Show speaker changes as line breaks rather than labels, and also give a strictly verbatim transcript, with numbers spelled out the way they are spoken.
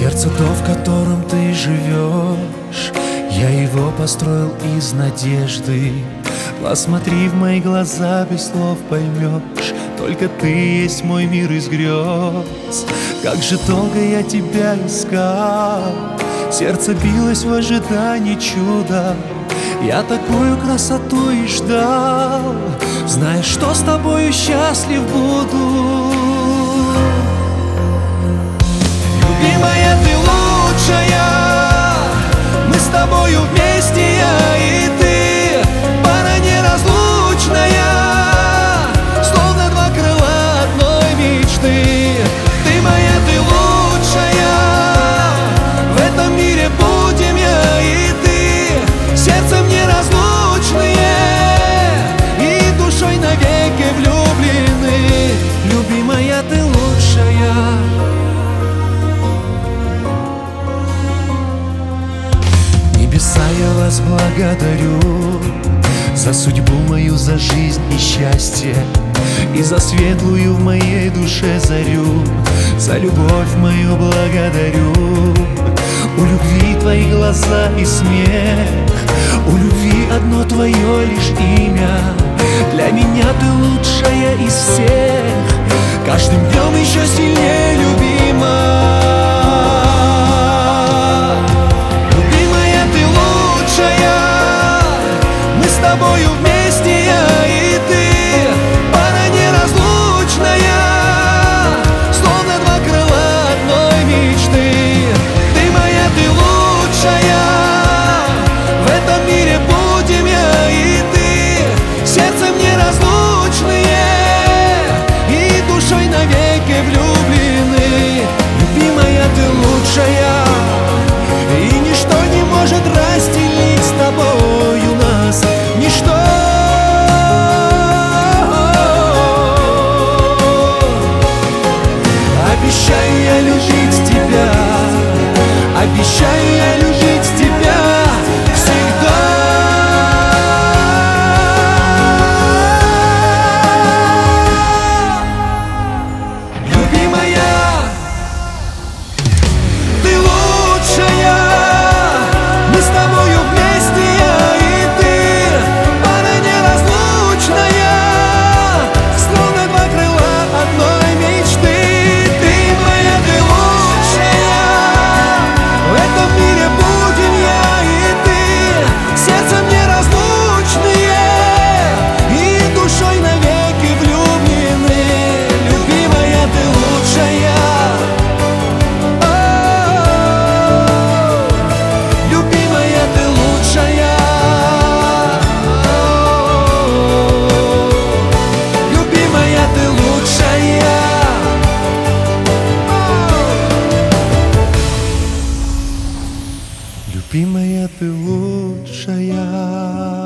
Сердце то, в котором ты живешь, я его построил из надежды. Посмотри в мои глаза, без слов поймешь, только ты есть мой мир из грез. Как же долго я тебя искал, сердце билось в ожидании чуда. Я такую красоту и ждал, зная, что с тобою счастлив буду. Любимая, ты лучшая, мы с тобою вместе, я и ты, пара неразлучная, словно два крыла одной мечты. Ты моя, ты лучшая, в этом мире будем я и ты, сердцем неразлучные и душой навеки влюблены. Любимая, ты лучшая. Небеса, я вас благодарю за судьбу мою, за жизнь и счастье, и за светлую в моей душе зарю, за любовь мою благодарю. У любви твои глаза и смех, у любви одно твое лишь имя. Для меня ты лучшая из всех, каждым днем еще сильнее любима. С тобою вместе я и ты, пара неразлучная, словно два крыла одной мечты. Ты моя, ты лучшая, в этом мире будем я и ты, сердцем неразлучные и душой навеки влюблены. Любимая, ты лучшая, и ничто не может разделить с тобою нас. Ничто. Обещаю я любить тебя, обещаю я любить тебя всегда. Любимая, ты лучшая, мы с тобою вместе я и ты, пара неразлучная, словно два крыла одной мечты. Ты моя, ты лучшая, в этом мире будем я и ты, сердцем неразлучные и душой навеки влюблены. Любимая, ты лучшая. Любимая, ты лучшая. Любимая, ты лучшая. Любимая, ты лучшая.